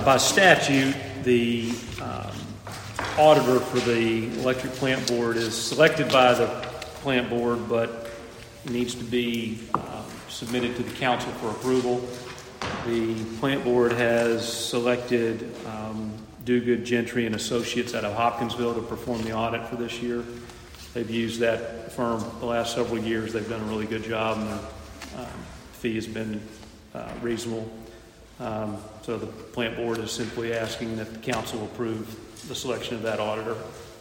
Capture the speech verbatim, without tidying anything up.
by statute, the um, auditor for the electric plant board is selected by the plant board, but needs to be um, submitted to the council for approval. The plant board has selected um, Duguid, Gentry, and Associates out of Hopkinsville to perform the audit for this year. They've used that firm the last several years. They've done a really good job, and their um, fee has been uh, reasonable. Um, so the plant board is simply asking that the council approve the selection of that auditor.